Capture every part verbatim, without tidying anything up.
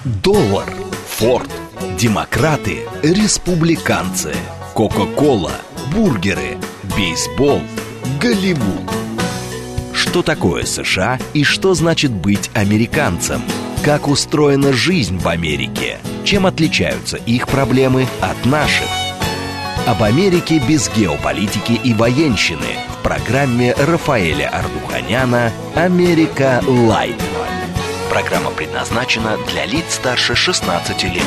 Доллар, Форд, демократы, республиканцы, Кока-кола, бургеры, бейсбол, Голливуд. Что такое США и что значит быть американцем? Как устроена жизнь в Америке? Чем отличаются их проблемы от наших? Об Америке без геополитики и военщины в программе Рафаэля Ардуханяна «Америка Лайт». Программа предназначена для лиц старше шестнадцати лет.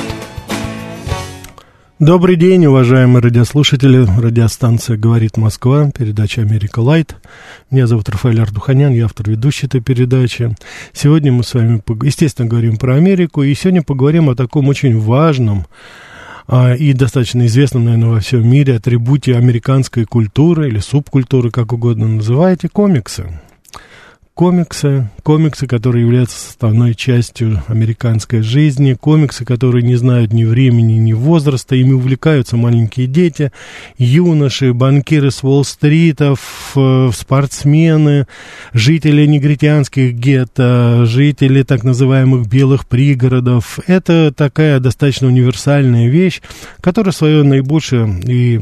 Добрый день, уважаемые радиослушатели. Радиостанция «Говорит Москва», передача «Америка Лайт». Меня зовут Рафаэль Ардуханян, я автор ведущей этой передачи. Сегодня мы с вами, естественно, говорим про Америку, и сегодня поговорим о таком очень важном и достаточно известном, наверное, во всем мире атрибуте американской культуры или субкультуры, как угодно называете, комиксы. Комиксы, комиксы, которые являются составной частью американской жизни, комиксы, которые не знают ни времени, ни возраста, ими увлекаются маленькие дети, юноши, банкиры с Уолл-стритов, спортсмены, жители негритянских гетто, жители так называемых белых пригородов. Это такая достаточно универсальная вещь, которая свое наибольшее и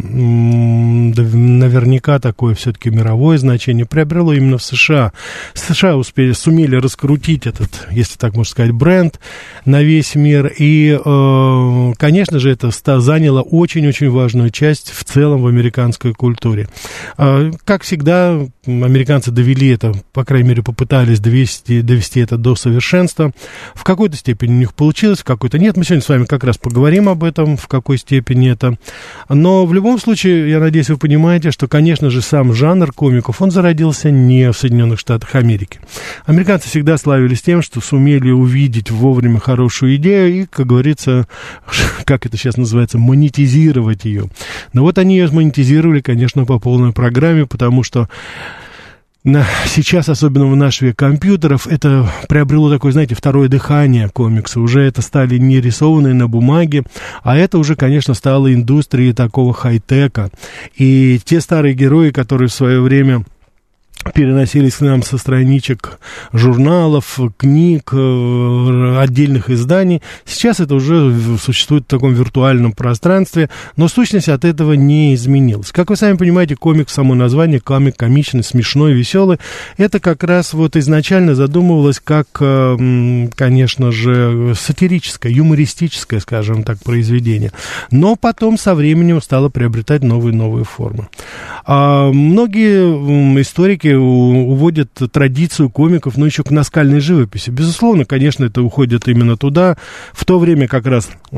наверняка такое все-таки мировое значение приобрело именно в США. США успели, сумели раскрутить этот, если так можно сказать, бренд на весь мир. И, э, конечно же, это заняло очень-очень важную часть в целом в американской культуре. Э, как всегда, американцы довели это, по крайней мере, попытались довести, довести это до совершенства. В какой-то степени у них получилось, в какой-то нет. Мы сегодня с вами как раз поговорим об этом, в какой степени это. Но в любом случае, я надеюсь, вы понимаете, что, конечно же, сам жанр комиков, он зародился не в Соединенных Штатах Америки. Американцы всегда славились тем, что сумели увидеть вовремя хорошую идею и, как говорится, как это сейчас называется, монетизировать ее. Но вот они ее монетизировали, конечно, по полной программе, потому что на, сейчас, особенно в наш век компьютеров, это приобрело такое, знаете, второе дыхание комикса. Уже это стали не рисованные на бумаге, а это уже, конечно, стало индустрией такого хай-тека. И те старые герои, которые в свое время переносились к нам со страничек журналов, книг, отдельных изданий. Сейчас это уже существует в таком виртуальном пространстве, но сущность от этого не изменилась. Как вы сами понимаете, комик, само название, комик комичный, смешной, веселый, это как раз вот изначально задумывалось как, конечно же, сатирическое, юмористическое, скажем так, произведение. Но потом со временем стало приобретать новые-новые формы. А многие историки уводят традицию комиков, но еще к наскальной живописи. Безусловно, конечно, это уходит именно туда. В то время как раз э,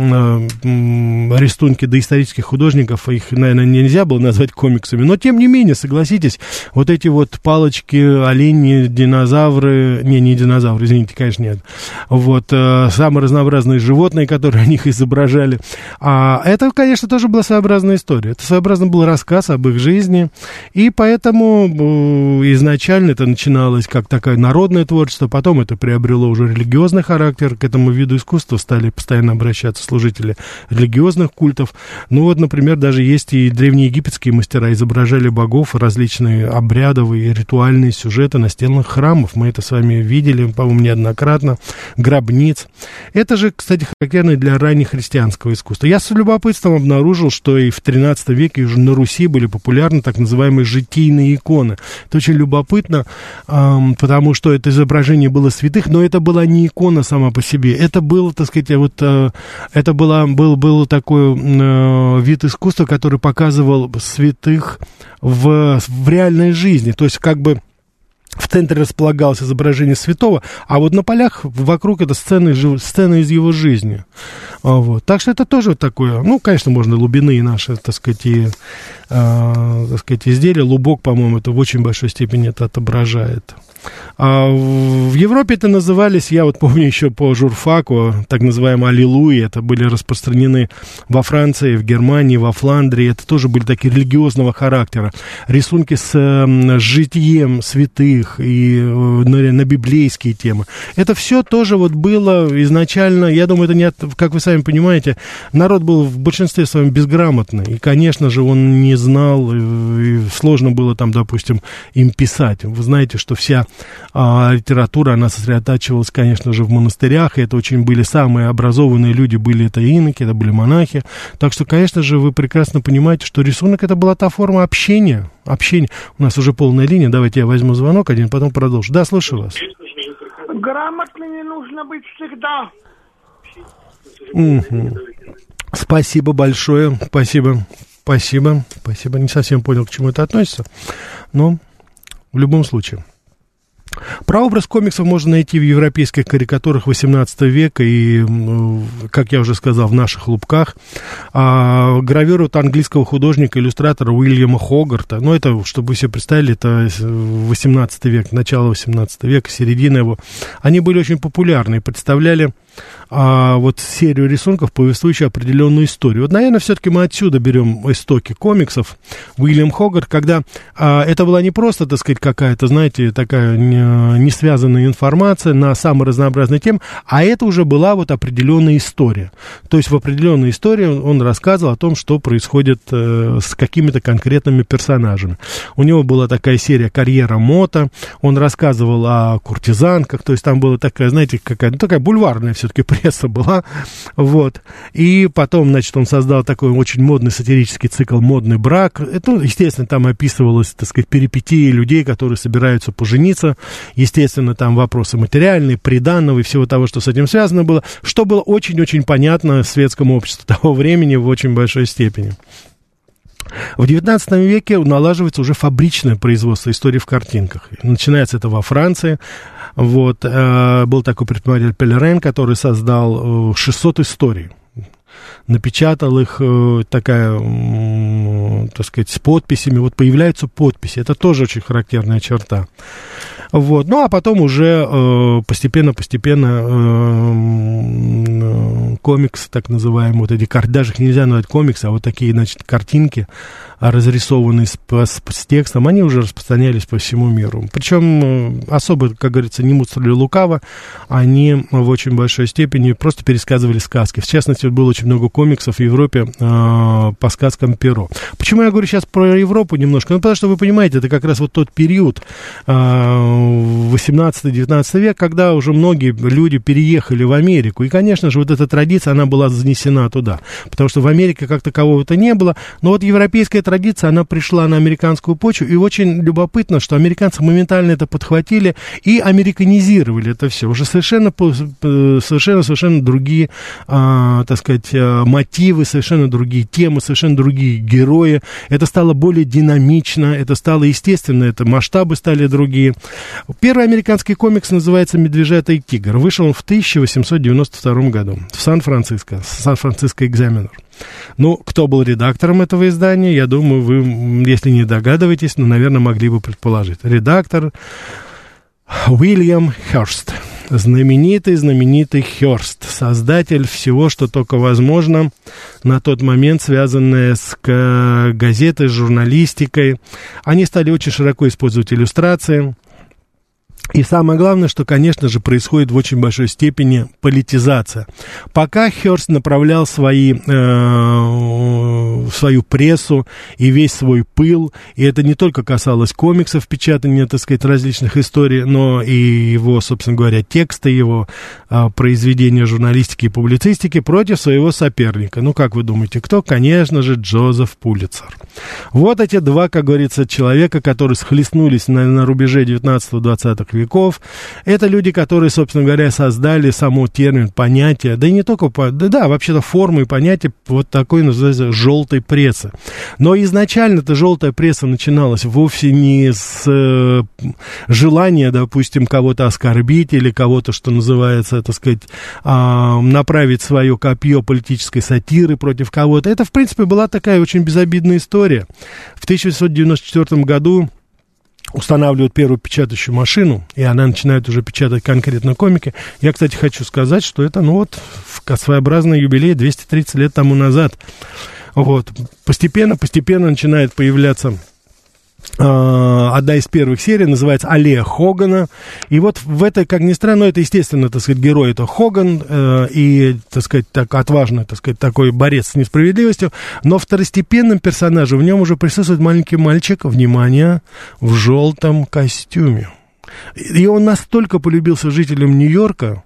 рисунки доисторических художников, их, наверное, нельзя было назвать комиксами. Но, тем не менее, согласитесь, вот эти вот палочки, олени, динозавры, не, не динозавры, извините, конечно, нет. Вот, э, самые разнообразные животные, которые они их изображали. А это, конечно, тоже была своеобразная история. Это своеобразно был рассказ об их жизни. И поэтому изначально это начиналось как такое народное творчество, потом это приобрело уже религиозный характер, к этому виду искусства стали постоянно обращаться служители религиозных культов. Ну вот, например, даже есть и древнеегипетские мастера, изображали богов, различные обрядовые, ритуальные сюжеты настенных храмов. Мы это с вами видели, по-моему, неоднократно, гробниц. Это же, кстати, характерно для раннехристианского искусства. Я с любопытством обнаружил, что и в тринадцатом веке уже на Руси были популярны так называемые житийные иконы. Это очень любопытно, эм, потому что это изображение было святых, но это была не икона сама по себе. Это было, так сказать, вот, э, это была, был, был такой э, вид искусства, который показывал святых в, в реальной жизни. То есть, как бы в центре располагалось изображение святого, а вот на полях вокруг это сцены, сцены из его жизни. Вот. Так что это тоже вот такое, ну, конечно, можно лубины наши, так сказать, и, э, так сказать, изделия. Лубок, по-моему, это в очень большой степени это отображает. А в Европе это назывались, я вот помню еще по журфаку, так называемые аллилуйи, это были распространены во Франции, в Германии, во Фландрии, это тоже были такие религиозного характера. Рисунки с, с житием святых и на, на библейские темы. Это все тоже вот было изначально, я думаю, это не от, как вы сами сами понимаете, народ был в большинстве своем безграмотный, и, конечно же, он не знал, и сложно было там, допустим, им писать. Вы знаете, что вся а, литература, она сосредотачивалась, конечно же, в монастырях, и это очень были самые образованные люди, были это иноки, это были монахи. Так что, конечно же, вы прекрасно понимаете, что рисунок это была та форма общения. Общение. У нас уже полная линия. Давайте я возьму звонок один, потом продолжу. Да, слушаю вас. Грамотно не нужно быть всегда. Угу. Спасибо большое. Спасибо. Спасибо. Спасибо. Не совсем понял, к чему это относится. Но в любом случае. Прообраз комиксов можно найти в европейских карикатурах восемнадцатого века и, как я уже сказал, в наших лубках. А, гравюра от английского художника-иллюстратора Уильяма Хогарта. Ну, это, чтобы вы себе представили, это восемнадцатый век, начало восемнадцатого века, середина его. Они были очень популярны и представляли а, вот серию рисунков, повествующую определенную историю. Вот, наверное, все-таки мы отсюда берем истоки комиксов. Уильям Хогарт, когда а, это была не просто, так сказать, какая-то, знаете, такая не связанная информация на самые разнообразные темы, а это уже была вот определенная история. То есть в определенной истории он рассказывал о том, что происходит э, с какими-то конкретными персонажами. У него была такая серия «Карьера Мото», он рассказывал о куртизанках, то есть там была такая, знаете, какая-то ну, такая бульварная все-таки пресса была, вот. И потом, значит, он создал такой очень модный сатирический цикл «Модный брак». Это, ну, естественно, там описывалось, так сказать, перипетии людей, которые собираются пожениться. Естественно, там вопросы материальные, приданного и всего того, что с этим связано было, что было очень-очень понятно светскому обществу того времени в очень большой степени. В девятнадцатом веке налаживается уже фабричное производство истории в картинках. Начинается это во Франции. Вот, э, был такой предприниматель Пелерен, который создал шестьсот историй. Напечатал их, э, такая, э, так сказать, с подписями. Вот появляются подписи. Это тоже очень характерная черта. Вот. Ну, а потом уже э, постепенно-постепенно э, э, комиксы, так называемые, вот эти, даже их нельзя назвать комиксы, а вот такие, значит, картинки, разрисованные с, с, с текстом, они уже распространялись по всему миру. Причем э, особо, как говорится, не мудрили лукаво, они в очень большой степени просто пересказывали сказки. В частности, было очень много комиксов в Европе э, по сказкам Перо. Почему я говорю сейчас про Европу немножко? Ну, потому что, вы понимаете, это как раз вот тот период, э, восемнадцатый-девятнадцатый век, когда уже многие люди переехали в Америку. И, конечно же, вот эта традиция, она была занесена туда. Потому что в Америке как такового-то не было. Но вот европейская традиция, она пришла на американскую почву. И очень любопытно, что американцы моментально это подхватили и американизировали это все. Уже совершенно, совершенно, совершенно другие, а, так сказать, мотивы, совершенно другие темы, совершенно другие герои. Это стало более динамично, это стало естественно, это масштабы стали другие. Первый американский комикс называется «Медвежата и тигр». Вышел он в тысяча восемьсот девяносто втором году в Сан-Франциско, Сан-Франциско Экзаменер. Ну, кто был редактором этого издания, я думаю, вы, если не догадываетесь, ну, наверное, могли бы предположить. Редактор Уильям Хёрст. Знаменитый-знаменитый Хёрст. Создатель всего, что только возможно на тот момент, связанное с газетой, с журналистикой. Они стали очень широко использовать иллюстрации. И самое главное, что, конечно же, происходит в очень большой степени политизация. Пока Хёрст направлял свои, э, свою прессу и весь свой пыл, и это не только касалось комиксов, печатания, так сказать, различных историй, но и его, собственно говоря, текста, его э, произведения журналистики и публицистики против своего соперника. Ну, как вы думаете, кто? Конечно же, Джозеф Пулитцер. Вот эти два, как говорится, человека, которые схлестнулись на, на рубеже девятнадцатого-двадцатого веков. Это люди, которые, собственно говоря, создали само термин, понятие, да и не только, да, да вообще-то формы и понятие вот такой, называется, желтой прессы. Но изначально-то желтая пресса начиналась вовсе не с э, желания, допустим, кого-то оскорбить или кого-то, что называется, так сказать, э, направить свое копье политической сатиры против кого-то. Это, в принципе, была такая очень безобидная история. В тысяча восемьсот девяносто четвёртом году устанавливают первую печатающую машину, и она начинает уже печатать конкретно комики. Я, кстати, хочу сказать, что это, ну вот, своеобразный юбилей двести тридцать лет тому назад. Вот. Постепенно, постепенно начинает появляться одна из первых серий, называется «Аллея Хогана». И вот в этой, как ни странно, это, естественно, так сказать, герой это Хоган, э, и, так сказать, так отважный, так сказать, такой борец с несправедливостью, но второстепенным персонажем в нем уже присутствует маленький мальчик, внимание, в желтом костюме. И он настолько полюбился жителям Нью-Йорка,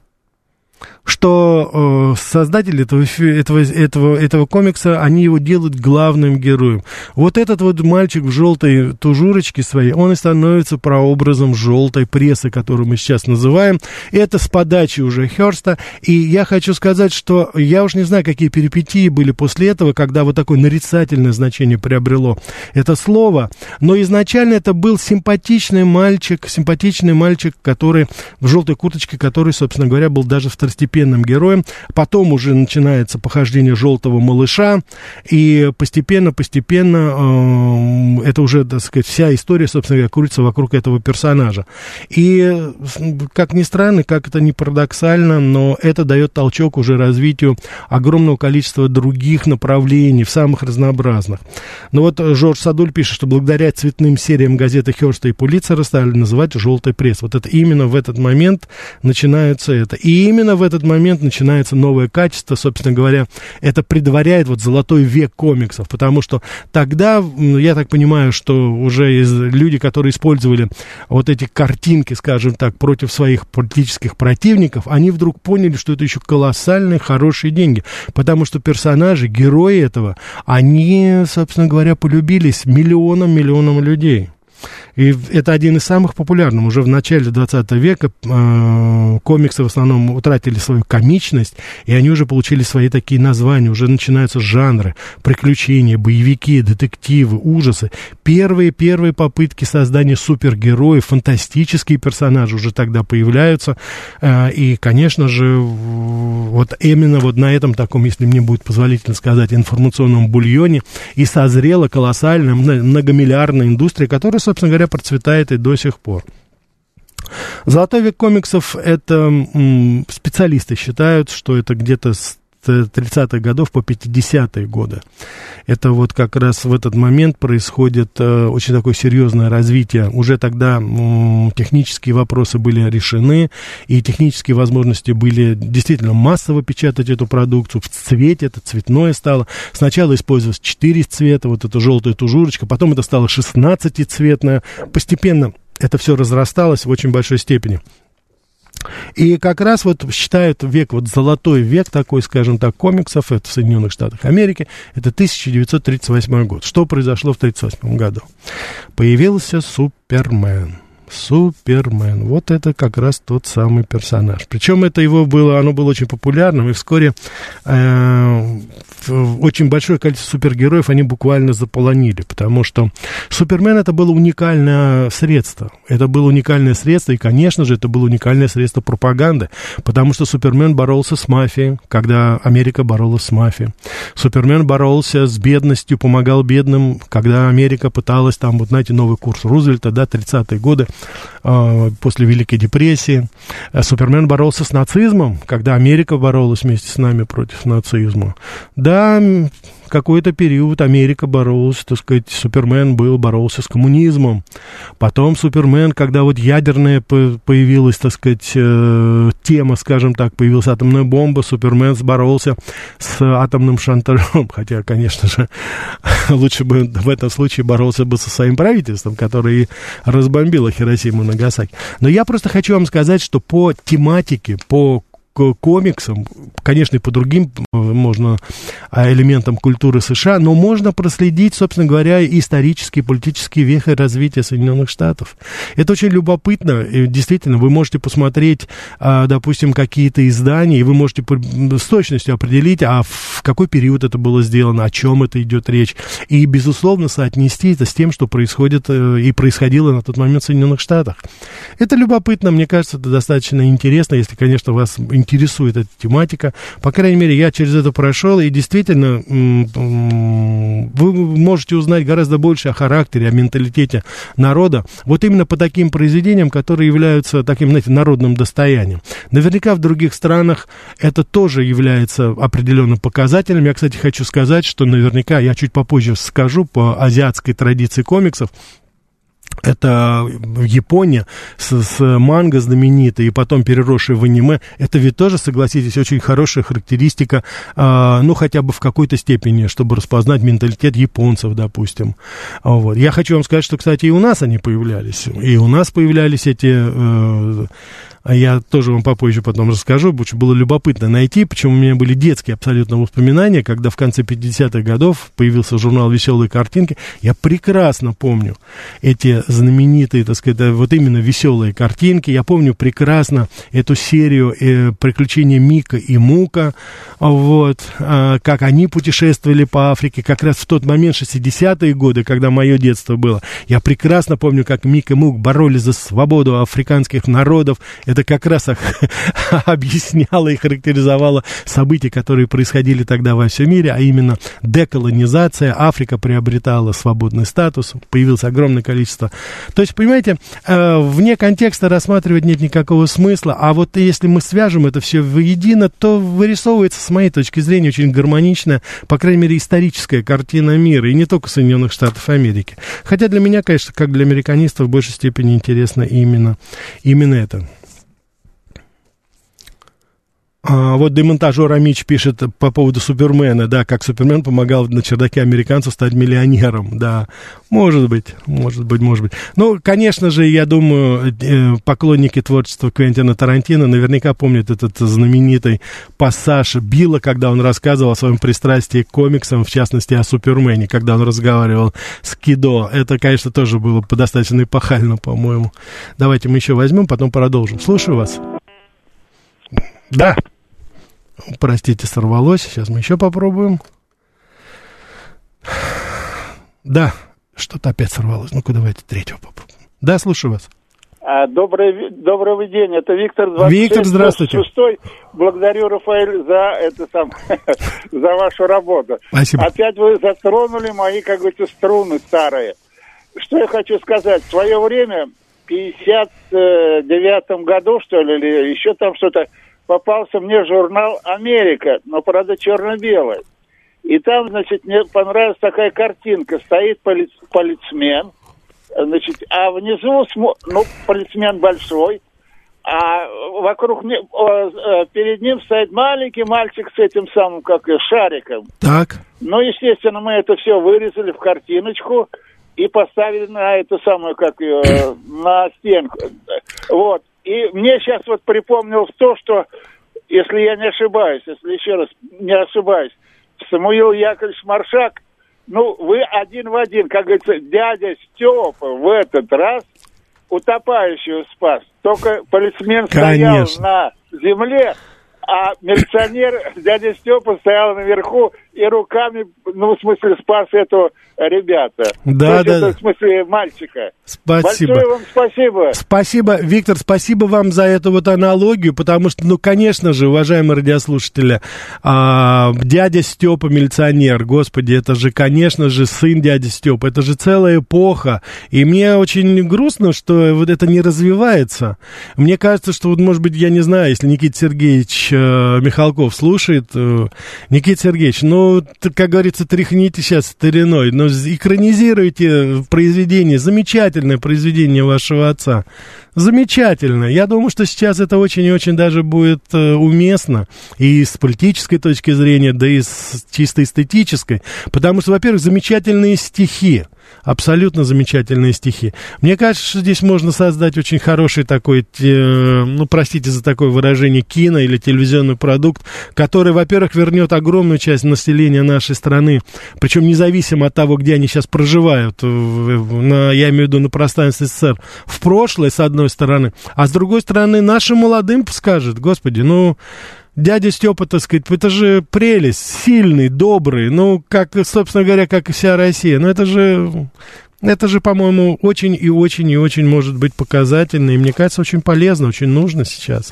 что э, создатели этого, этого, этого, этого комикса, они его делают главным героем. Вот этот вот мальчик в желтой тужурочке своей, он и становится прообразом желтой прессы, которую мы сейчас называем. Это с подачи уже Хёрста. И я хочу сказать, что я уж не знаю, какие перипетии были после этого, когда вот такое нарицательное значение приобрело это слово. Но изначально это был симпатичный мальчик, симпатичный мальчик, который в желтой курточке, который, собственно говоря, был даже второстепенным героем. Потом уже начинается похождение желтого малыша, и постепенно-постепенно э, это уже, так сказать, вся история, собственно говоря, крутится вокруг этого персонажа. И, как ни странно, как это ни парадоксально, но это дает толчок уже развитию огромного количества других направлений, в самых разнообразных. Но вот Жорж Садуль пишет, что благодаря цветным сериям газеты Хёрста и Пулитцера стали называть желтой пресс. Вот это именно в этот момент начинается это. И именно в этот момент начинается новое качество, собственно говоря, это предваряет вот золотой век комиксов, потому что тогда, я так понимаю, что уже из, люди, которые использовали вот эти картинки, скажем так, против своих политических противников, они вдруг поняли, что это еще колоссальные, хорошие деньги, потому что персонажи, герои этого, они, собственно говоря, полюбились миллионам-миллионам людей. И это один из самых популярных. Уже в начале двадцатого века э, комиксы в основном утратили свою комичность, и они уже получили свои такие названия. Уже начинаются жанры: приключения, боевики, детективы, ужасы. Первые-первые попытки создания супергероев, фантастические персонажи уже тогда появляются. Э, и, конечно же, вот именно вот на этом таком, если мне будет позволительно сказать, информационном бульоне и созрела колоссальная многомиллиардная индустрия, которая, собственно говоря, процветает и до сих пор. Золотой век комиксов, это м, специалисты считают, что это где-то с тридцатых годов по пятидесятые годы. Это вот как раз в этот момент происходит э, очень такое серьезное развитие. Уже тогда э, технические вопросы были решены, и технические возможности были действительно массово печатать эту продукцию в цвете, это цветное стало. Сначала использовалось четыре цвета, вот эта желтая тужурочка, потом это стало шестнадцатицветное. Постепенно это все разрасталось в очень большой степени. И как раз вот считают век, вот золотой век такой, скажем так, комиксов, это в Соединенных Штатах Америки, это тысяча девятьсот тридцать восьмой год. Что произошло в тридцать восьмом году? Появился Супермен. Супермен. Вот это как раз тот самый персонаж. Причем это его было, оно было очень популярным, и вскоре э, очень большое количество супергероев они буквально заполонили, потому что Супермен — это было уникальное средство. Это было уникальное средство, и, конечно же, это было уникальное средство пропаганды, потому что Супермен боролся с мафией, когда Америка боролась с мафией. Супермен боролся с бедностью, помогал бедным, когда Америка пыталась, там, вот знаете, новый курс Рузвельта, да, тридцатые годы, после Великой депрессии. Супермен боролся с нацизмом, когда Америка боролась вместе с нами против нацизма. Да, какой-то период Америка боролась, так сказать, Супермен был, боролся с коммунизмом. Потом Супермен, когда вот ядерная появилась, так сказать, тема, скажем так, появилась атомная бомба, Супермен боролся с атомным шантажом, хотя, конечно же, лучше бы в этом случае боролся бы со своим правительством, которое и разбомбило Хиросиму и Нагасаки. Но я просто хочу вам сказать, что по тематике, по к комиксам, конечно, и по другим можно элементам культуры США, но можно проследить, собственно говоря, исторические, политические вехи развития Соединенных Штатов. Это очень любопытно, и действительно, вы можете посмотреть, допустим, какие-то издания, и вы можете с точностью определить, а в какой период это было сделано, о чем это идет речь, и, безусловно, соотнести это с тем, что происходит и происходило на тот момент в Соединенных Штатах. Это любопытно, мне кажется, это достаточно интересно, если, конечно, вас интересует эта тематика. По крайней мере, я через это прошел, и действительно вы можете узнать гораздо больше о характере, о менталитете народа, вот именно по таким произведениям, которые являются таким, знаете, народным достоянием. Наверняка в других странах это тоже является определенным показателем. Я, кстати, хочу сказать, что наверняка, я чуть попозже скажу, по азиатской традиции комиксов, Это Япония с, с манго знаменитой и потом переросшей в аниме. Это ведь тоже, согласитесь, очень хорошая характеристика, э, ну, хотя бы в какой-то степени, чтобы распознать менталитет японцев, допустим. Вот. Я хочу вам сказать, что, кстати, и у нас они появлялись. И у нас появлялись эти... Э, я тоже вам попозже потом расскажу, потому что было любопытно найти, почему у меня были детские абсолютно воспоминания, когда в конце пятидесятых годов появился журнал «Веселые картинки». Я прекрасно помню эти знаменитые, так сказать, вот именно «Веселые картинки». Я помню прекрасно эту серию э, «Приключения Мика и Мука», вот, э, как они путешествовали по Африке, как раз в тот момент, шестидесятые годы, когда мое детство было. Я прекрасно помню, как Мик и Мук боролись за свободу африканских народов. Это как раз объясняло и характеризовало события, которые происходили тогда во всем мире, а именно деколонизация. Африка приобретала свободный статус, появилось огромное количество. То есть, понимаете, вне контекста рассматривать нет никакого смысла, а вот если мы свяжем это все воедино, то вырисовывается, с моей точки зрения, очень гармоничная, по крайней мере, историческая картина мира, и не только Соединенных Штатов Америки. Хотя для меня, конечно, как для американистов, в большей степени интересно именно, именно это. А, вот демонтажер Амич пишет по поводу Супермена, да, как Супермен помогал на чердаке американцу стать миллионером, да, может быть, может быть, может быть. Ну, конечно же, я думаю, поклонники творчества Квентина Тарантино наверняка помнят этот знаменитый пассаж Билла, когда он рассказывал о своем пристрастии к комиксам, в частности, о Супермене, когда он разговаривал с Кидо. Это, конечно, тоже было достаточно эпохально, по-моему. Давайте мы еще возьмем, потом продолжим. Слушаю вас. Да. Простите, сорвалось. Сейчас мы еще попробуем. Да, что-то опять сорвалось. Ну-ка, давайте третьего попробуем. Да, слушаю вас. А, добрый, добрый день, это Виктор двадцать шесть. Виктор, здравствуйте. Благодарю, Рафаэль, за это сам, за вашу работу. Спасибо. Опять вы затронули мои, как говорится, струны старые. Что я хочу сказать? В свое время, в пятьдесят девятом году, что ли, или еще там что-то, попался мне журнал «Америка», но, правда, черно-белый. И там, значит, мне понравилась такая картинка. Стоит полиц... полицмен, значит, а внизу, ну, полицмен большой, а вокруг не... перед ним стоит маленький мальчик с этим самым, как и шариком. Так. Ну, естественно, мы это все вырезали в картиночку и поставили на эту самую, как ее, на стенку. Вот. И мне сейчас вот припомнилось то, что, если я не ошибаюсь, если еще раз не ошибаюсь, Самуил Яковлевич Маршак, ну, вы один в один, как говорится, дядя Степа в этот раз утопающего спас. Только полицмен стоял на земле, а милиционер, дядя Степа, стоял наверху и руками, ну, в смысле, спас этого ребята. Да, да. Это, в смысле, мальчика. Спасибо. Большое вам спасибо. Спасибо, Виктор, спасибо вам за эту вот аналогию, потому что, ну, конечно же, уважаемые радиослушатели, а, дядя Степа милиционер, господи, это же, конечно же, сын дяди Степа, это же целая эпоха, и мне очень грустно, что вот это не развивается. Мне кажется, что, вот, может быть, я не знаю, если Никита Сергеевич э, Михалков слушает, э, Никита Сергеевич, ну, как говорится, тряхните сейчас стариной, но экранизируйте произведение, замечательное произведение вашего отца. Замечательно. Я думаю, что сейчас это очень и очень даже будет э, уместно и с политической точки зрения, да и с чисто эстетической. Потому что, во-первых, замечательные стихи. Абсолютно замечательные стихи. Мне кажется, что здесь можно создать очень хороший такой, э, ну, простите за такое выражение, кино или телевизионный продукт, который, во-первых, вернет огромную часть населения нашей страны, причем независимо от того, где они сейчас проживают, в, на, я имею в виду на пространстве СССР, в прошлое, с одной стороны, а с другой стороны, нашим молодым скажет, господи, ну... Дядя Степа, так сказать, это же прелесть, сильный, добрый, ну, как, собственно говоря, как и вся Россия. Но это же, это же, по-моему, очень и очень и очень может быть показательно, и мне кажется, очень полезно, очень нужно сейчас.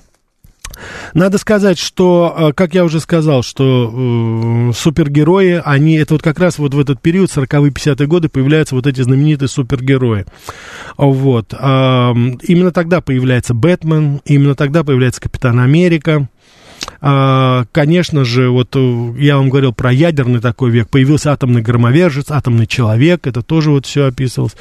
Надо сказать, что, как я уже сказал, что э, супергерои, они, это вот как раз вот в этот период, сороковые-пятидесятые годы, появляются вот эти знаменитые супергерои. Вот. Э, именно тогда появляется Бэтмен, именно тогда появляется Капитан Америка. Конечно же, вот я вам говорил про ядерный такой век, появился атомный громовержец, атомный человек, это тоже вот все описывалось.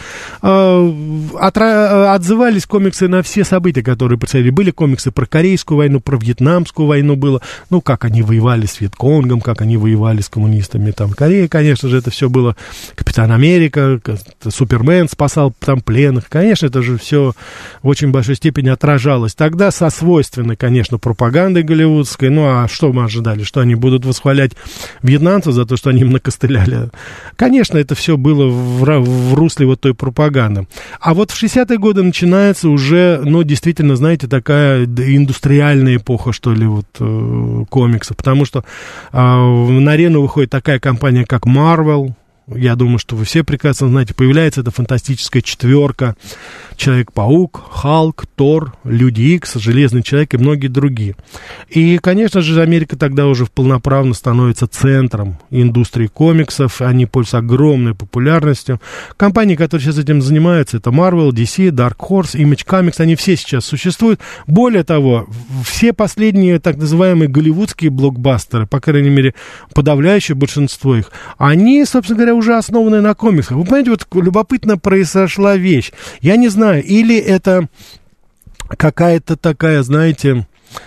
Отра... Отзывались комиксы на все события, которые происходили. Были комиксы про Корейскую войну, про Вьетнамскую войну было, ну, как они воевали с Вьетконгом, как они воевали с коммунистами там в Корее, конечно же, это все было. Капитан Америка, Супермен спасал там пленных, конечно, это же все в очень большой степени отражалось. Тогда со свойственной, конечно, пропагандой голливудской. Ну, а что мы ожидали? Что они будут восхвалять вьетнамцев за то, что они им накостыляли? Конечно, это все было в, в русле вот той пропаганды. А вот в шестидесятые годы начинается уже, ну, действительно, знаете, такая индустриальная эпоха, что ли, вот, э, комиксов. Потому что э, на арену выходит такая компания, как Marvel. Я думаю, что вы все прекрасно знаете, появляется эта фантастическая четверка: Человек-паук, Халк, Тор, Люди Икс, Железный человек и многие другие. И, конечно же, Америка тогда уже полноправно становится центром индустрии комиксов, они пользуются огромной популярностью. Компании, которые сейчас этим занимаются, это Marvel, ди си, Dark Horse, Image Comics, они все сейчас существуют. Более того, все последние так называемые голливудские блокбастеры, по крайней мере, подавляющее большинство их, они, собственно говоря, уже основаны на комиксах. Вы понимаете, вот любопытно произошла вещь. Я не знаю, или это какая-то такая, знаете,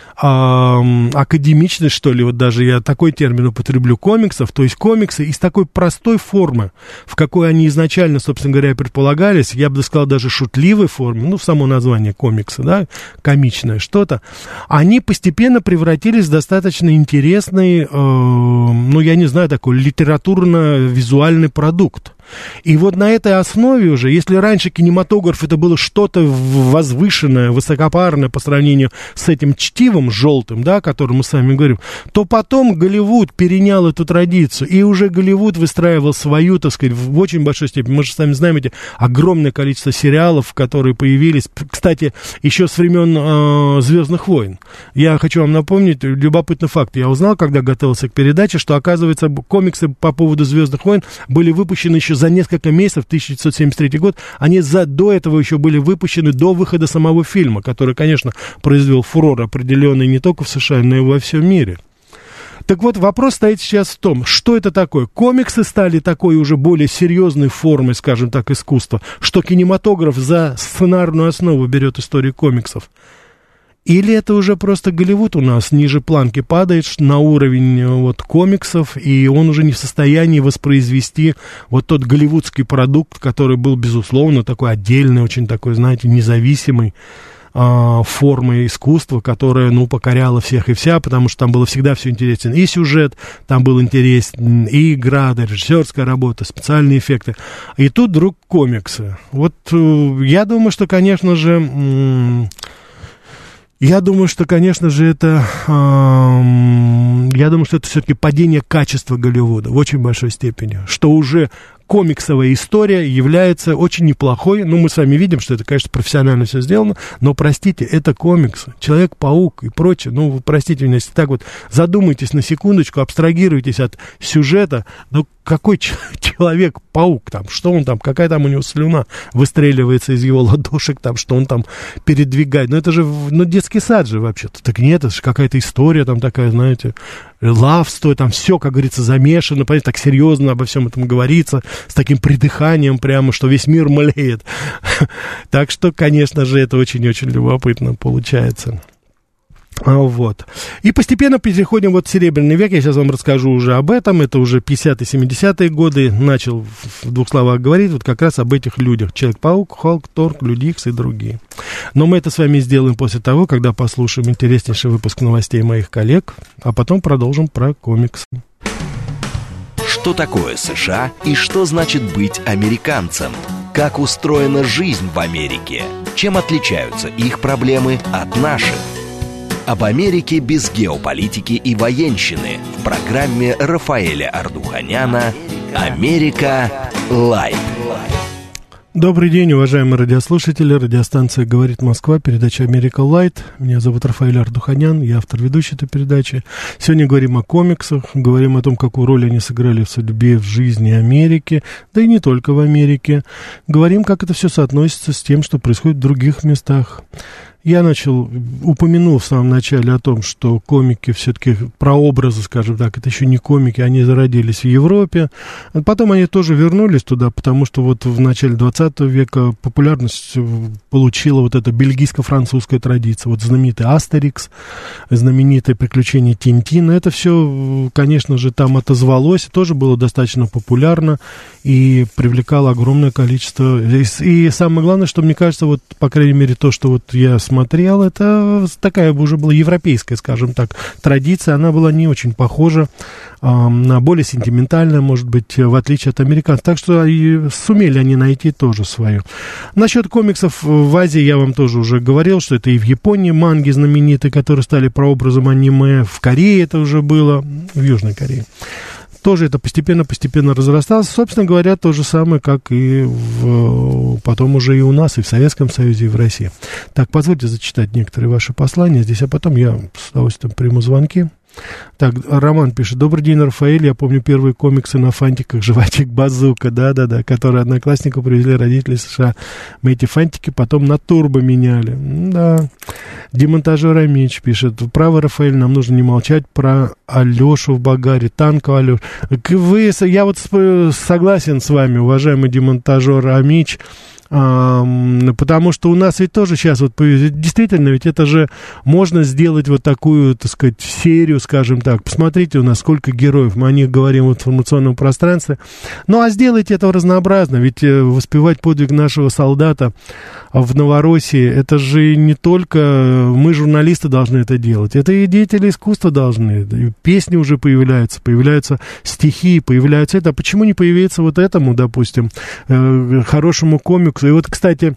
э, академичность, что ли, вот даже я такой термин употреблю, комиксов, то есть комиксы из такой простой формы, в какой они изначально, собственно говоря, предполагались, я бы сказал, даже шутливой форме, ну, само название комикса, да, комичное что-то, они постепенно превратились в достаточно интересный, э, ну, я не знаю, такой литературно-визуальный продукт. И вот на этой основе уже, если раньше кинематограф это было что-то возвышенное, высокопарное по сравнению с этим чтивом желтым, да, о котором мы с вами говорим, то потом Голливуд перенял эту традицию, и уже Голливуд выстраивал свою, так сказать, в очень большой степени. Мы же сами знаем эти огромное количество сериалов, которые появились, кстати, еще с времен э, «Звездных войн». Я хочу вам напомнить любопытный факт. Я узнал, когда готовился к передаче, что, оказывается, комиксы по поводу «Звездных войн» были выпущены еще за несколько месяцев, тысяча девятьсот семьдесят третий год, они за, до этого еще были выпущены до выхода самого фильма, который, конечно, произвел фурор определенный не только в США, но и во всем мире. Так вот, вопрос стоит сейчас в том, что это такое. Комиксы стали такой уже более серьезной формой, скажем так, искусства, что кинематограф за сценарную основу берет историю комиксов. Или это уже просто Голливуд у нас ниже планки падает на уровень вот комиксов, и он уже не в состоянии воспроизвести вот тот голливудский продукт, который был, безусловно, такой отдельный, очень такой, знаете, независимый, э, формой искусства, которая, ну, покоряла всех и вся, потому что там было всегда все интересно. И сюжет там был интересен, и игра, да, режиссерская работа, специальные эффекты. И тут вдруг комиксы. Вот э, я думаю, что, конечно же... М- Я думаю, что, конечно же, это, э, я думаю, что это все-таки падение качества Голливуда в очень большой степени, что уже комиксовая история является очень неплохой. Ну, мы с вами видим, что это, конечно, профессионально все сделано, но, простите, это комиксы. Человек-паук и прочее. Ну, вы простите меня, если так вот задумайтесь на секундочку, абстрагируйтесь от сюжета. Ну, какой ч- человек-паук там? Что он там? Какая там у него слюна выстреливается из его ладошек там? Что он там передвигает? Ну, это же, ну, детский сад же вообще-то. Так нет, это же какая-то история там такая, знаете, love story, там все, как говорится, замешано, понятно, так серьезно обо всем этом говорится, с таким придыханием прямо, что весь мир млеет. Так что, конечно же, это очень-очень любопытно получается. Вот. И постепенно переходим вот в Серебряный век. Я сейчас вам расскажу уже об этом. Это уже пятидесятые, семидесятые годы. Начал в двух словах говорить вот как раз об этих людях. Человек-паук, Халк, Тор, Люди Икс и другие. Но мы это с вами сделаем после того, когда послушаем интереснейший выпуск новостей моих коллег, а потом продолжим про комиксы. Что такое США и что значит быть американцем? Как устроена жизнь в Америке? Чем отличаются их проблемы от наших? Об Америке без геополитики и военщины в программе Рафаэля Ардуханяна «Америка Лайв». Добрый день, уважаемые радиослушатели. Радиостанция «Говорит Москва», передача «Америка Лайт». Меня зовут Рафаэль Ардуханян, я автор ведущей этой передачи. Сегодня говорим о комиксах, говорим о том, какую роль они сыграли в судьбе, в жизни Америки, да и не только в Америке. Говорим, как это все соотносится с тем, что происходит в других местах. Я начал, упомянул в самом начале о том, что комики все-таки прообразы, скажем так, это еще не комики, они зародились в Европе. Потом они тоже вернулись туда, потому что вот в начале двадцатого века популярность получила вот эта бельгийско-французская традиция. Вот знаменитый Астерикс, знаменитое приключение Тинтина. Это все, конечно же, там отозвалось, тоже было достаточно популярно и привлекало огромное количество. И самое главное, что мне кажется, вот, по крайней мере, то, что вот я смотрел, это такая уже была европейская, скажем так, традиция. Она была не очень похожа, э, на более сентиментальная, может быть, в отличие от американцев. Так что и сумели они найти тоже свое. Насчет комиксов в Азии я вам тоже уже говорил, что это и в Японии манги знаменитые, которые стали прообразом аниме. В Корее это уже было, в Южной Корее. Тоже это постепенно-постепенно разрасталось. Собственно говоря, то же самое, как и в, потом уже и у нас, и в Советском Союзе, и в России. Так, позвольте зачитать некоторые ваши послания здесь, а потом я с удовольствием приму звонки. Так, Роман пишет: добрый день, Рафаэль, я помню первые комиксы на фантиках «Жвачек Базука», да-да-да, которые однокласснику привезли родители США. Мы эти фантики потом на турбо меняли. Да. Демонтажер Амич пишет: право, Рафаэль, нам нужно не молчать про Алешу в Багаре, танка Алешу. Вы, я вот согласен с вами, уважаемый демонтажер Амич. А, потому что у нас ведь тоже сейчас вот действительно, ведь это же можно сделать вот такую, так сказать, серию, скажем так. Посмотрите, у нас сколько героев, мы о них говорим в информационном пространстве. Ну, а сделайте это разнообразно, ведь воспевать подвиг нашего солдата в Новороссии, это же не только мы, журналисты, должны это делать, это и деятели искусства должны. И песни уже появляются, появляются стихи, появляются это. А почему не появиться вот этому, допустим, хорошему комику? И вот, кстати,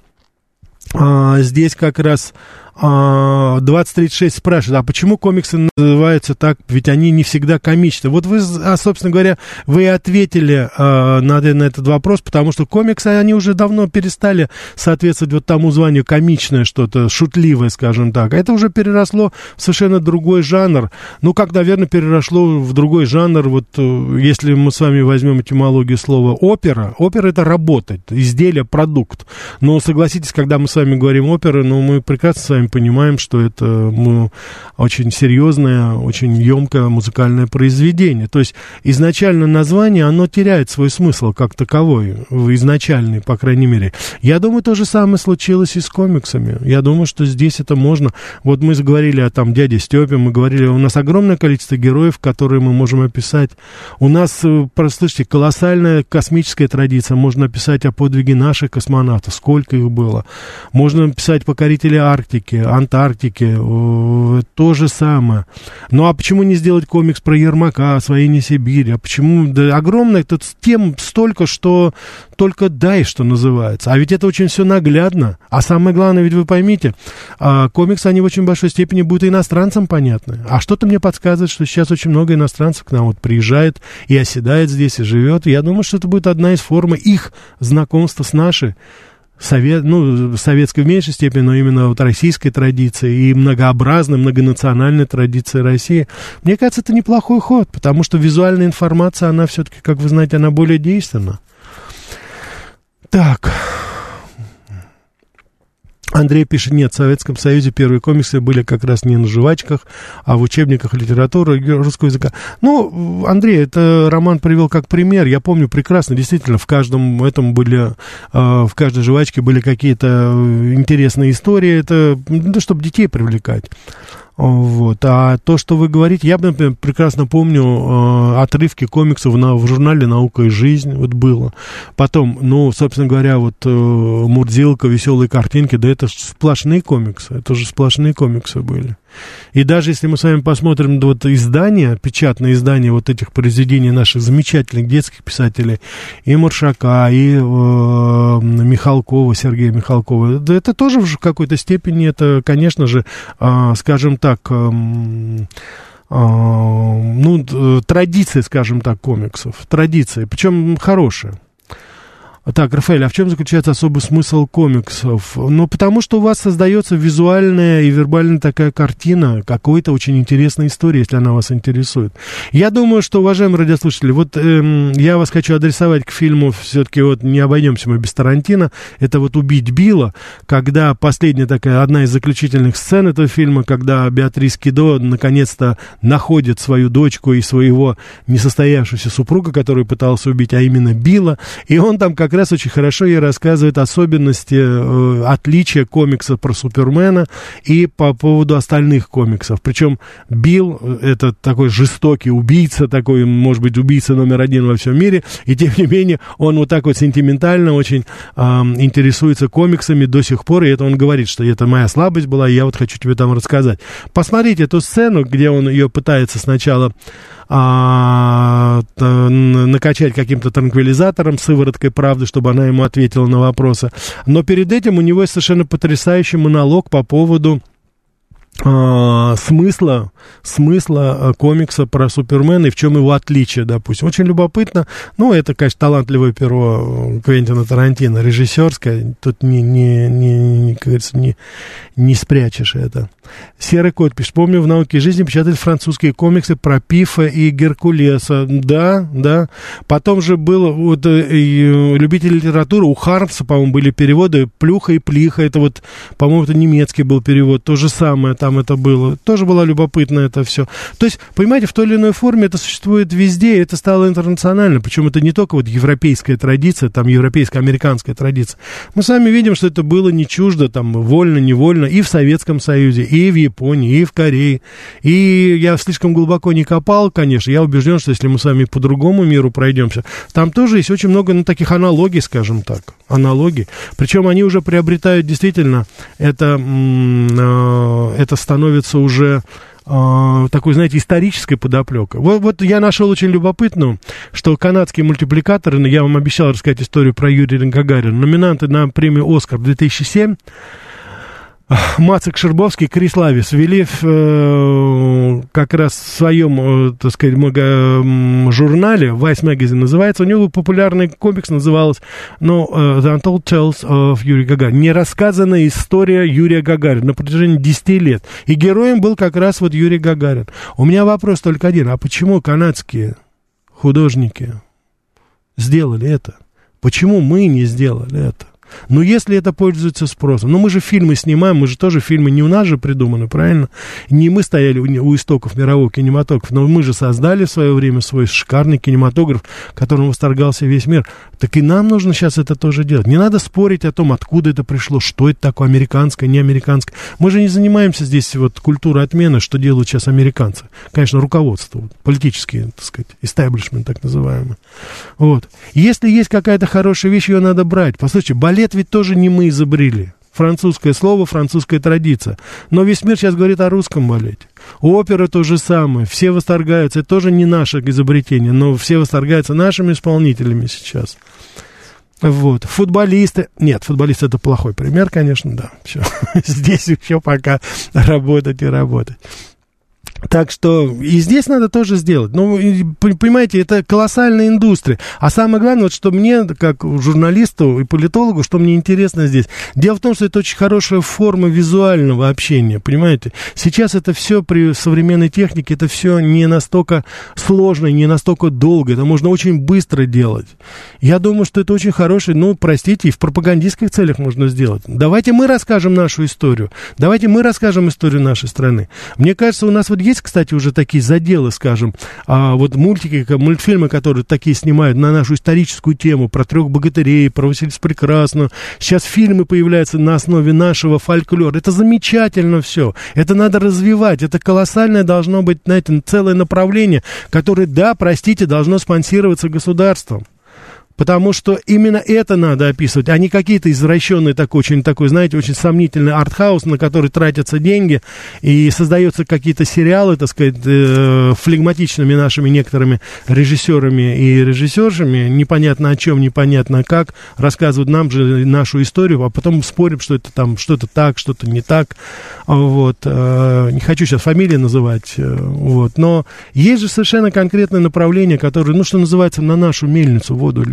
здесь как раз двадцать тридцать шесть спрашивает, а почему комиксы называются так, ведь они не всегда комичны. Вот вы, собственно говоря, вы ответили а, на, на этот вопрос, потому что комиксы, они уже давно перестали соответствовать вот тому званию комичное что-то, шутливое, скажем так. Это уже переросло в совершенно другой жанр. Ну, как, наверное, переросло в другой жанр, вот если мы с вами возьмем этимологию слова опера, опера это работать, изделие, продукт. Но согласитесь, когда мы с вами говорим опера, ну, мы прекрасно с вами понимаем, что это ну, очень серьезное, очень емкое музыкальное произведение. То есть изначально название, оно теряет свой смысл как таковой, изначальный, по крайней мере. Я думаю, то же самое случилось и с комиксами. Я думаю, что здесь это можно. Вот мы заговорили о там дяде Степе, мы говорили, у нас огромное количество героев, которые мы можем описать. У нас, послушайте, колоссальная космическая традиция. Можно описать о подвиге наших космонавтов, сколько их было. Можно описать покорители Арктики, Антарктики, то же самое. Ну, а почему не сделать комикс про Ермака, освоение Сибири? А почему? Да огромное, тут тем столько, что только дай, что называется. А ведь это очень все наглядно. А самое главное, ведь вы поймите, комиксы, они в очень большой степени будут иностранцам понятны. А что-то мне подсказывает, что сейчас очень много иностранцев к нам вот приезжает и оседает здесь, и живет. Я думаю, что это будет одна из форм их знакомства с нашей Совет, ну, советской в меньшей степени, но именно вот российской традиции и многообразной, многонациональной традиции России. Мне кажется, это неплохой ход, потому что визуальная информация, она все-таки, как вы знаете, она более действенна. Так. Андрей пишет, нет, в Советском Союзе первые комиксы были как раз не на жвачках, а в учебниках литературы русского языка. Ну, Андрей, это Роман привел как пример. Я помню прекрасно, действительно, в каждом этом были, в каждой жвачке были какие-то интересные истории. Это, да, чтобы детей привлекать. Вот. А то, что вы говорите, я, например, прекрасно помню э, отрывки комиксов на, в журнале «Наука и жизнь», вот было. Потом, ну, собственно говоря, вот э, Мурзилка, «Веселые картинки», да это сплошные комиксы, это же сплошные комиксы были. И даже если мы с вами посмотрим вот издания, печатные издания вот этих произведений наших замечательных детских писателей, и Маршака, и э, Михалкова, Сергея Михалкова, да это тоже в какой-то степени, это, конечно же, э, скажем так, э, э, ну, традиция, скажем так, комиксов, традиция, причем хорошая. Так, Рафаэль, а в чем заключается особый смысл комиксов? Ну, потому что у вас создается визуальная и вербальная такая картина какой-то очень интересной истории, если она вас интересует. Я думаю, что, уважаемые радиослушатели, вот эм, я вас хочу адресовать к фильму, все-таки вот не обойдемся мы без Тарантино, это вот «Убить Билла», когда последняя такая, одна из заключительных сцен этого фильма, когда Беатрис Кидо наконец-то находит свою дочку и своего несостоявшегося супруга, который пытался убить, а именно Билла, и он там как раз очень хорошо ей рассказывает особенности, э, отличия комиксов про Супермена и по поводу остальных комиксов. Причем Билл — это такой жестокий убийца, такой, может быть, убийца номер один во всем мире, и тем не менее он вот так вот сентиментально очень э, интересуется комиксами до сих пор, и это он говорит, что это моя слабость была, и я вот хочу тебе там рассказать. Посмотрите эту сцену, где он ее пытается сначала а, накачать каким-то транквилизатором, сывороткой правды, чтобы она ему ответила на вопросы. Но перед этим у него есть совершенно потрясающий монолог по поводу а, смысла, смысла комикса про Супермена и в чем его отличие, допустим. Очень любопытно. Ну, это, конечно, талантливое перо Квентина Тарантино, режиссерское. Тут не, не, не, не, как говорится, не, не спрячешь это. Серый кот пишет: помню, в «Науке и жизни» печатали французские комиксы про Пифа и Геркулеса. Да, да. Потом же был вот, и, любитель литературы, у Хармса, по-моему, были переводы «Плюха и Плиха». Это вот, по-моему, это немецкий был перевод. То же самое там это было. Тоже было любопытно это все. То есть, понимаете, в той или иной форме это существует везде, и это стало интернационально. Причем это не только вот европейская традиция, там европейско-американская традиция. Мы сами видим, что это было не чуждо, там, вольно-невольно, и в Советском Союзе, и и в Японии, и в Корее. И я слишком глубоко не копал, конечно. Я убежден, что если мы с вами по другому миру пройдемся, там тоже есть очень много, ну, таких аналогий, скажем так. Аналогий. Причем они уже приобретают действительно, это, это становится уже такой, знаете, исторической подоплекой. Вот, вот я нашел очень любопытную, что канадские мультипликаторы, я вам обещал рассказать историю про Юрия Гагарина, номинанты на премию «Оскар» две тысячи семь, Мацек Шербовский, Крис Лавис вели в, э, как раз в своем, э, так сказать, мага, журнале, Vice Magazine называется, у него популярный комикс назывался, ну, uh, The Untold Tales of Юрий Гагарин, нерассказанная история Юрия Гагарина на протяжении десяти лет. И героем был как раз вот Юрий Гагарин. У меня вопрос только один: а почему канадские художники сделали это? Почему мы не сделали это? Ну, если это пользуется спросом. Ну, мы же фильмы снимаем, мы же тоже фильмы не у нас же придуманы, правильно? Не мы стояли у, у истоков мирового кинематографа, но мы же создали в свое время свой шикарный кинематограф, которым восторгался весь мир. Так и нам нужно сейчас это тоже делать. Не надо спорить о том, откуда это пришло, что это такое, американское, не американское. Мы же не занимаемся здесь вот культурой отмены, что делают сейчас американцы. Конечно, руководство, вот, политический, так сказать, истеблишмент так называемый. Вот. Если есть какая-то хорошая вещь, ее надо брать. Послушайте, балет ведь тоже не мы изобрели. Французское слово, французская традиция. Но весь мир сейчас говорит о русском балете. Опера то же самое. Все восторгаются. Это тоже не наше изобретение, но все восторгаются нашими исполнителями сейчас. Вот. Футболисты. Нет, футболисты — это плохой пример, конечно, да. Все. Здесь еще пока работать и работать. Так что и здесь надо тоже сделать. Ну, понимаете, это колоссальная индустрия. А самое главное, вот, что мне, как журналисту и политологу, что мне интересно здесь. Дело в том, что это очень хорошая форма визуального общения, понимаете. Сейчас это все при современной технике, это все не настолько сложно, не настолько долго. Это можно очень быстро делать. Я думаю, что это очень хороший, ну, простите, и в пропагандистских целях можно сделать. Давайте мы расскажем нашу историю. Давайте мы расскажем историю нашей страны. Мне кажется, у нас вот есть, кстати, уже такие заделы, скажем, а, вот мультики, мультфильмы, которые такие снимают на нашу историческую тему, про трех богатырей, про Василису Прекрасную. Сейчас фильмы появляются на основе нашего фольклора. Это замечательно все. Это надо развивать. Это колоссальное должно быть, знаете, целое направление, которое, да, простите, должно спонсироваться государством. Потому что именно это надо описывать, а не какие-то извращенные, такой, очень, такой, знаете, очень сомнительный артхаус, на который тратятся деньги, и создаются какие-то сериалы, так сказать, э, флегматичными нашими некоторыми режиссерами и режиссершами, непонятно о чем, непонятно как, рассказывают нам же нашу историю, а потом спорим, что это там что-то так, что-то не так. Вот. Э, не хочу сейчас фамилии называть, э, вот. Но есть же совершенно конкретное направление, которое, ну, что называется, на нашу мельницу воду льют.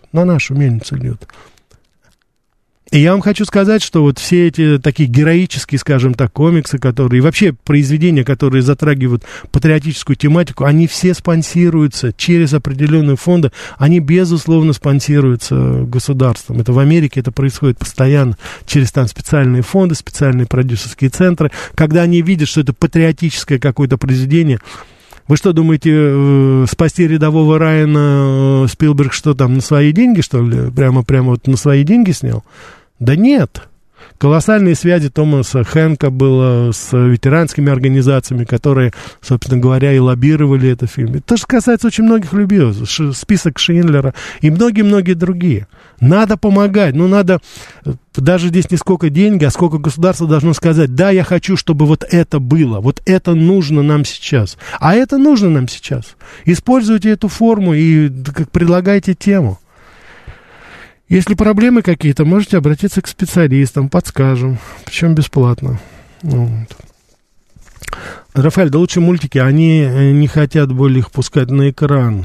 на нашу мельницу льют. И я вам хочу сказать, что вот все эти такие героические, скажем так, комиксы, которые, и вообще произведения, которые затрагивают патриотическую тематику, они все спонсируются через определенные фонды, они, безусловно, спонсируются государством. Это в Америке это происходит постоянно через там специальные фонды, специальные продюсерские центры. Когда они видят, что это патриотическое какое-то произведение. Вы что, думаете, э, спасти рядового Райана э, Спилберг что там, на свои деньги, что ли? Прямо, прямо вот на свои деньги снял? Да нет. Колоссальные связи Томаса Хэнка было с ветеранскими организациями, которые, собственно говоря, и лоббировали этот фильм. Это же касается очень многих людей. Список Шиндлера и многие-многие другие. Надо помогать. Ну, надо... Даже здесь не сколько деньги, а сколько государство должно сказать: да, я хочу, чтобы вот это было. Вот это нужно нам сейчас. А это нужно нам сейчас. Используйте эту форму и как предлагайте тему. Если проблемы какие-то, можете обратиться к специалистам, подскажем, причем бесплатно. Вот. Рафаэль, да лучше мультики, они не хотят более их пускать на экран.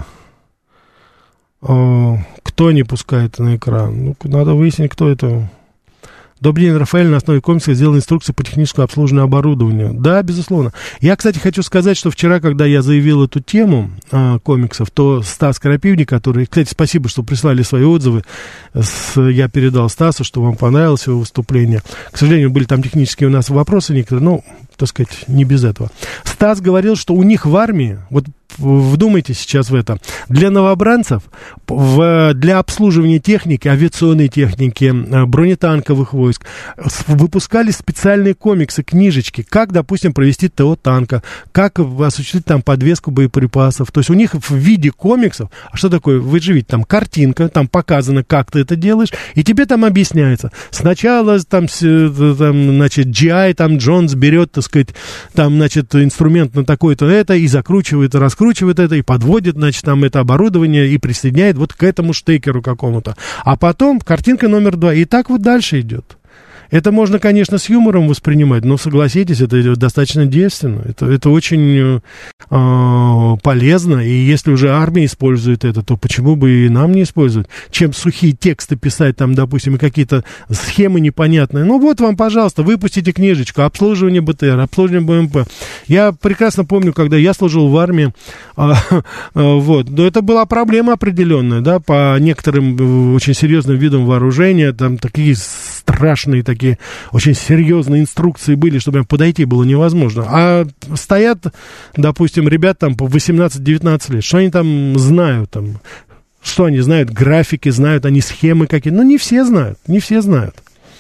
О, кто не пускает на экран? Ну, надо выяснить, кто это. Добрый день, Рафаэль, на основе комикса сделана инструкция по техническому обслуживанию оборудования. Да, безусловно. Я, кстати, хочу сказать, что вчера, когда я заявил эту тему а, комиксов, то Стас Крапивник, который... Кстати, спасибо, что прислали свои отзывы. С, я передал Стасу, что вам понравилось его выступление. К сожалению, были там технические у нас вопросы некоторые, но, так сказать, не без этого. Стас говорил, что у них в армии... Вот вдумайтесь сейчас в это. Для новобранцев, в, для обслуживания техники, авиационной техники, бронетанковых войск, выпускали специальные комиксы, книжечки, как, допустим, провести ТО танка, как осуществить там подвеску боеприпасов. То есть у них в виде комиксов, а что такое, вы же видите, там картинка, там показано, как ты это делаешь, и тебе там объясняется. Сначала там, там значит, джи ай, там Джонс берет, так сказать, там, значит, инструмент на такой-то это и закручивает, и раскручивает это, и подводит, значит, там это оборудование и присоединяет вот к этому штекеру какому-то. А потом картинка номер два. И так вот дальше идет. Это можно, конечно, с юмором воспринимать, но, согласитесь, это достаточно девственно. Это, это очень э, полезно, и если уже армия использует это, то почему бы и нам не использовать? Чем сухие тексты писать, там, допустим, и какие-то схемы непонятные. Ну вот вам, пожалуйста, выпустите книжечку «Обслуживание БТР», «Обслуживание БМП». Я прекрасно помню, когда я служил в армии, э, э, вот, но это была проблема определенная, да, по некоторым э, очень серьезным видам вооружения, там такие страшные такие очень серьезные инструкции были, чтобы подойти было невозможно. А стоят, допустим, ребят там по восемнадцать-девятнадцать лет. Что они там знают? Там, что они знают? Графики знают, они схемы какие-то. Ну, не все знают, не все знают.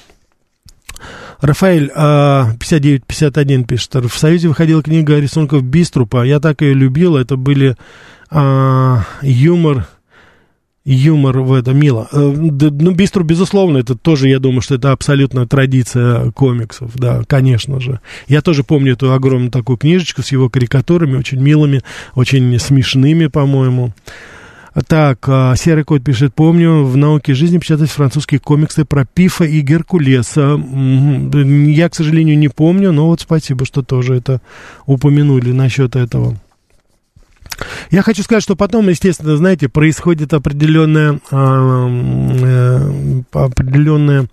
Рафаэль пятьдесят девять пятьдесят один пишет: в Союзе выходила книга рисунков Биструпа. Я так ее любил. Это были а, юмор... Юмор в это мило. Ну, Бистру, безусловно, это тоже, я думаю, что это абсолютно традиция комиксов, да, конечно же. Я тоже помню эту огромную такую книжечку с его карикатурами, очень милыми, очень смешными, по-моему. Так, Серый Кот пишет: помню, в «Науке жизни» печатались французские комиксы про Пифа и Геркулеса. Я, к сожалению, не помню, но вот спасибо, что тоже это упомянули насчет этого. Я хочу сказать, что потом, естественно, знаете, происходит определенная, э, определенная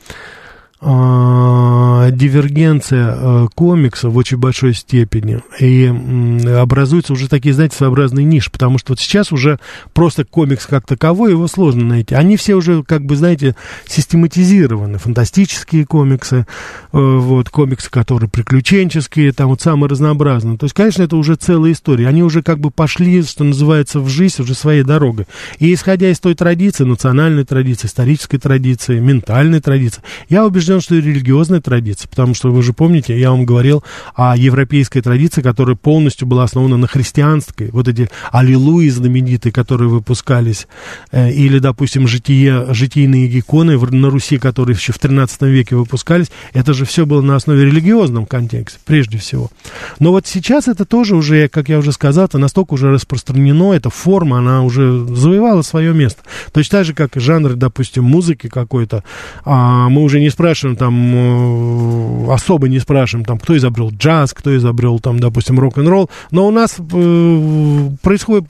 э, дивергенция э, комикса в очень большой степени, и э, образуются уже такие, знаете, своеобразные ниши, потому что вот сейчас уже просто комикс как таковой, его сложно найти. Они все уже, как бы, знаете, систематизированы. Фантастические комиксы, э, вот, комиксы, которые приключенческие, там вот самые разнообразные. То есть, конечно, это уже целая история. Они уже как бы пошли, что называется, в жизнь уже своей дорогой. И исходя из той традиции, национальной традиции, исторической традиции, ментальной традиции, я убежден, что и религиозная традиция, потому что вы же помните, я вам говорил о европейской традиции, которая полностью была основана на христианской, вот эти аллилуйи знаменитые, которые выпускались, э, или, допустим, житие, житийные иконы в, на Руси, которые еще в тринадцатом веке выпускались, это же все было на основе религиозном контексте, прежде всего. Но вот сейчас это тоже уже, как я уже сказал, это настолько уже распространено, эта форма, она уже завоевала свое место. Точно так же, как жанр, допустим, музыки какой-то, а, мы уже не спрашиваем, спрашиваем там, особо не спрашиваем, там, кто изобрел джаз, кто изобрел, там, допустим, рок-н-ролл, но у нас э, происходит,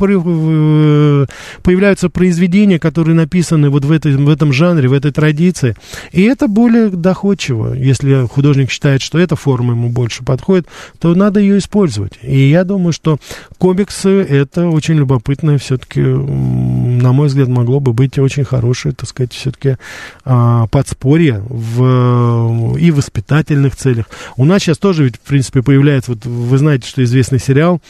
э, появляются произведения, которые написаны вот в, этой, в этом жанре, в этой традиции, и это более доходчиво. Если художник считает, что эта форма ему больше подходит, то надо ее использовать. И я думаю, что комиксы — это очень любопытное все-таки, на мой взгляд, могло бы быть очень хорошее, так сказать, все-таки подспорье в, и в воспитательных целях. У нас сейчас тоже ведь, в принципе, появляется, вот вы знаете, что известный сериал,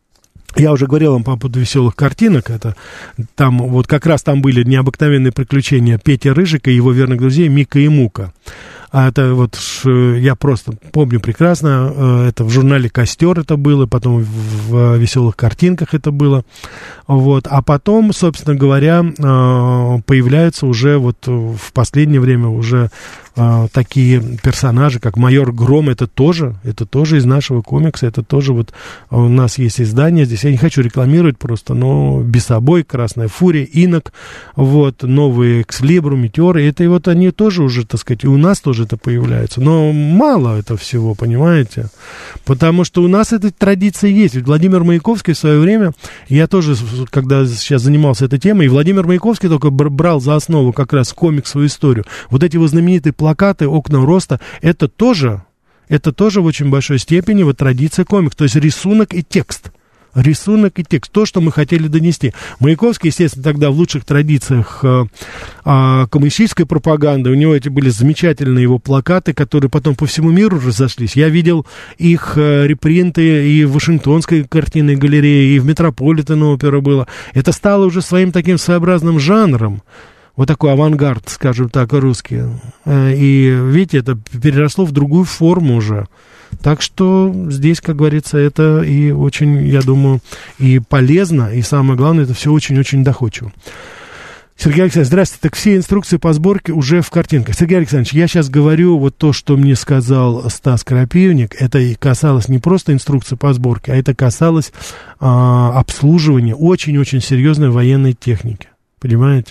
я уже говорил вам по поводу «Веселых картинок», это там, вот как раз там были необыкновенные приключения Пети Рыжика и его верных друзей Мика и Мука. А это вот, я просто помню прекрасно, это в журнале «Костер» это было, потом в «Веселых картинках» это было, вот, а потом, собственно говоря, появляются уже вот в последнее время уже такие персонажи, как майор Гром, это тоже, это тоже из нашего комикса, это тоже вот у нас есть издание здесь, я не хочу рекламировать просто, но Бесобой, Красная Фурия, Инок, вот, новые Экслибру, Метеоры, это и вот они тоже уже, так сказать, и у нас тоже это появляется, но мало это всего, понимаете, потому что у нас эта традиция есть, ведь Владимир Маяковский в свое время, я тоже, когда сейчас занимался этой темой, и Владимир Маяковский только брал за основу как раз комиксовую историю, вот эти вот знаменитые плакаты «Окна роста», это тоже, это тоже в очень большой степени вот традиция комикс, то есть рисунок и текст. Рисунок и текст, то, что мы хотели донести. Маяковский, естественно, тогда в лучших традициях э, э, коммунистической пропаганды, у него эти были замечательные его плакаты, которые потом по всему миру разошлись. Я видел их э, репринты и в Вашингтонской картинной галерее, и в Метрополитен-опера было. Это стало уже своим таким своеобразным жанром. Вот такой авангард, скажем так, русский. И, видите, это переросло в другую форму уже. Так что здесь, как говорится, это и очень, я думаю, и полезно, и самое главное, это все очень-очень доходчиво. Сергей Александрович, здравствуйте. Так все инструкции по сборке уже в картинках. Сергей Александрович, я сейчас говорю вот то, что мне сказал Стас Крапивник. Это и касалось не просто инструкции по сборке, а это касалось а, обслуживания очень-очень серьезной военной техники. Понимаете?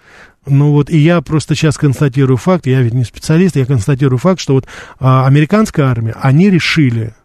Ну вот, и я просто сейчас констатирую факт, я ведь не специалист, я констатирую факт, что вот а, американская армия, они решили,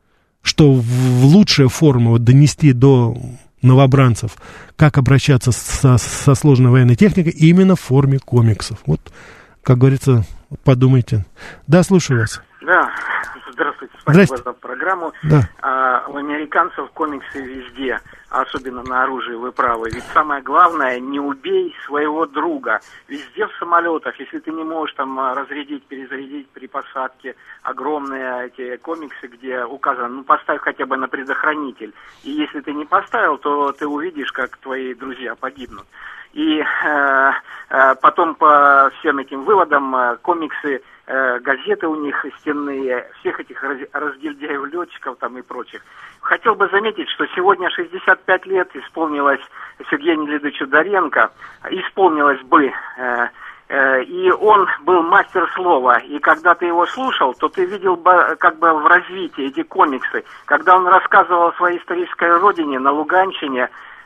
что в, в лучшая форма вот, донести до новобранцев, как обращаться со, со сложной военной техникой, именно в форме комиксов. Вот, как говорится, подумайте. Да, слушаю вас. Да, здравствуйте, спасибо Здрасте. за программу. Да. А, у американцев комиксы везде, особенно на оружии, вы правы. Ведь самое главное, не убей своего друга. Везде в самолетах, если ты не можешь там разрядить, перезарядить при посадке, огромные эти комиксы, где указано, ну поставь хотя бы на предохранитель. И если ты не поставил, то ты увидишь, как твои друзья погибнут. И э, э, потом по всем этим выводам э, комиксы, э, газеты у них стенные, всех этих раз, разгильдяев, летчиков там и прочих. Хотел бы заметить, что сегодня шестьдесят пять лет исполнилось Сергею Нелидовичу Доренко, исполнилось бы, э, э, и он был мастер слова, и когда ты его слушал, то ты видел бы как бы в развитии эти комиксы, когда он рассказывал о своей исторической родине на Луганщине,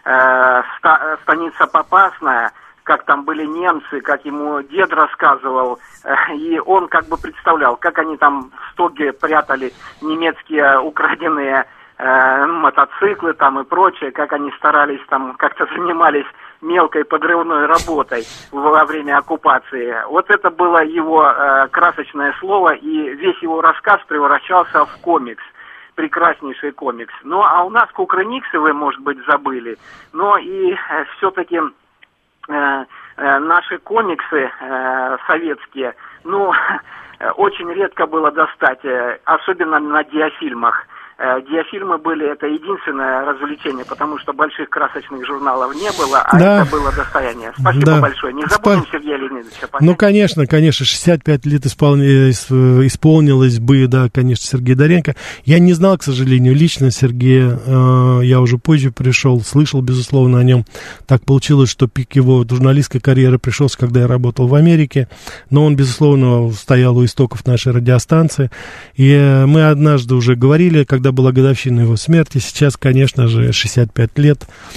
Э, ста, станица Попасная, как там были немцы, как ему дед рассказывал, э, и он как бы представлял, как они там в стоге прятали немецкие украденные э, мотоциклы там и прочее, как они старались там, как-то занимались мелкой подрывной работой во время оккупации. Вот это было его э, красочное слово, и весь его рассказ превращался в комикс. Прекраснейший комикс. Ну, а у нас Кукрыниксы, вы, может быть, забыли, но и э, все-таки э, э, наши комиксы э, советские, ну, э, очень редко было достать, э, особенно на диафильмах. Э, диафильмы были, это единственное развлечение, потому что больших красочных журналов не было, а да. это было достояние. Спасибо да. большое. Не забудем Спа... Сергея Леонидовича. Понятно? Ну, конечно, конечно, шестьдесят пять лет исполнилось, исполнилось бы, да, конечно, Сергей Доренко. Я не знал, к сожалению, лично Сергея, э, я уже позже пришел, слышал, безусловно, о нем. Так получилось, что пик его журналистской карьеры пришелся, когда я работал в Америке, но он, безусловно, стоял у истоков нашей радиостанции. И э, мы однажды уже говорили, когда была годовщина его смерти, сейчас, конечно же, шестьдесят пять лет.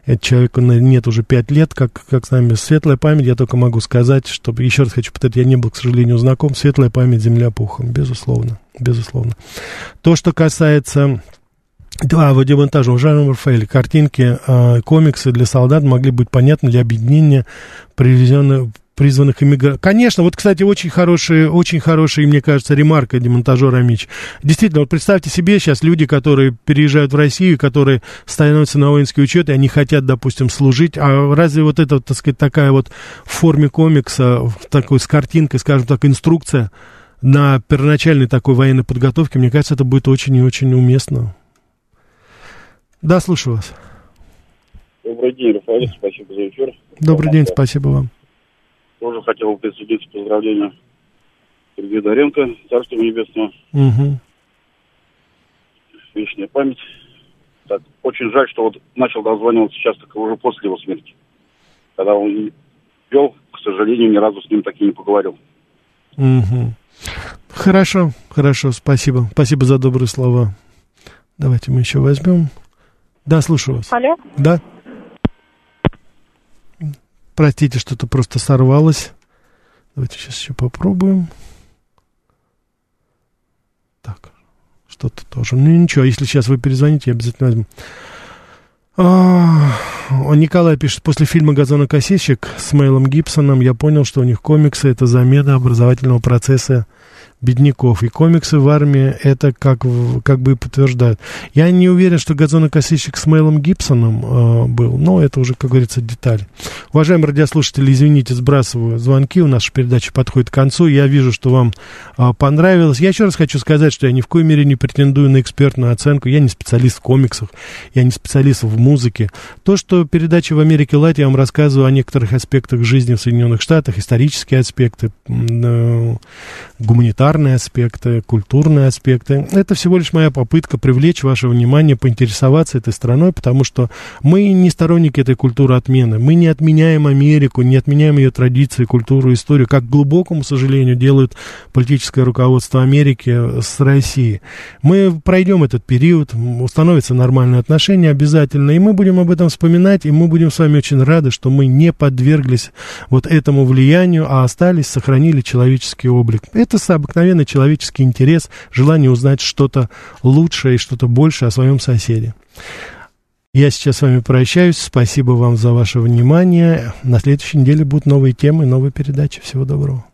Этот человеку нет уже пять лет, как, как с нами. Светлая память, я только могу сказать, чтобы, еще раз хочу повторить, я не был, к сожалению, знаком. Светлая память, земля пухом, безусловно, безусловно. То, что касается... Да, вот демонтажа. Уважаемый Рафаэль, картинки, э, комиксы для солдат могли быть понятны для объединения привезенных... призванных иммигрантов. Конечно, вот, кстати, очень хорошая, очень хорошая, мне кажется, ремарка демонтажера Амич. Действительно, вот представьте себе сейчас люди, которые переезжают в Россию, которые становятся на воинский учет, и они хотят, допустим, служить. А разве вот это, так сказать, такая вот в форме комикса, такой с картинкой, скажем так, инструкция на первоначальной такой военной подготовке, мне кажется, это будет очень и очень уместно. Да, слушаю вас. Добрый день, Рафаэль, спасибо за эфир. Добрый день, спасибо вам. Тоже хотел бы присоединиться к поздравлению Сергея Доренко, Царство Небесного. Угу. Вечная память. Так, очень жаль, что вот начал дозваниваться сейчас только уже после его смерти. Когда он пел, к сожалению, ни разу с ним так и не поговорил. Угу. Хорошо, хорошо, спасибо. Спасибо за добрые слова. Давайте мы еще возьмем. Да, слушаю вас. Алло? Да. Простите, что-то просто сорвалось. Давайте сейчас еще попробуем. Так, что-то тоже. Ну ничего, если сейчас вы перезвоните, я обязательно возьму. А, Николай пишет, после фильма «Газонокосильщик» с Мелом Гибсоном я понял, что у них комиксы — это замена образовательного процесса бедняков. И комиксы в армии это как, как бы подтверждают. Я не уверен, что «Газонокосильщик» с Мелом Гибсоном э, был, но это уже, как говорится, детали. Уважаемые радиослушатели, извините, сбрасываю звонки, у нашей передачи подходит к концу. Я вижу, что вам э, понравилось. Я еще раз хочу сказать, что я ни в коей мере не претендую на экспертную оценку. Я не специалист в комиксах, я не специалист в музыке. То, что передача в Америке Лайт, я вам рассказываю о некоторых аспектах жизни в Соединенных Штатах, исторические аспекты, э, гуманитарные аспекты, культурные аспекты. Это всего лишь моя попытка привлечь ваше внимание, поинтересоваться этой страной, потому что мы не сторонники этой культуры отмены. Мы не отменяем Америку, не отменяем ее традиции, культуру, историю, как, к глубокому сожалению, делают политическое руководство Америки с Россией. Мы пройдем этот период, установятся нормальные отношения обязательно, и мы будем об этом вспоминать, и мы будем с вами очень рады, что мы не подверглись вот этому влиянию, а остались, сохранили человеческий облик. Это обыкновенный человеческий интерес, желание узнать что-то лучшее и что-то большее о своем соседе. Я сейчас с вами прощаюсь. Спасибо вам за ваше внимание. На следующей неделе будут новые темы, новые передачи. Всего доброго.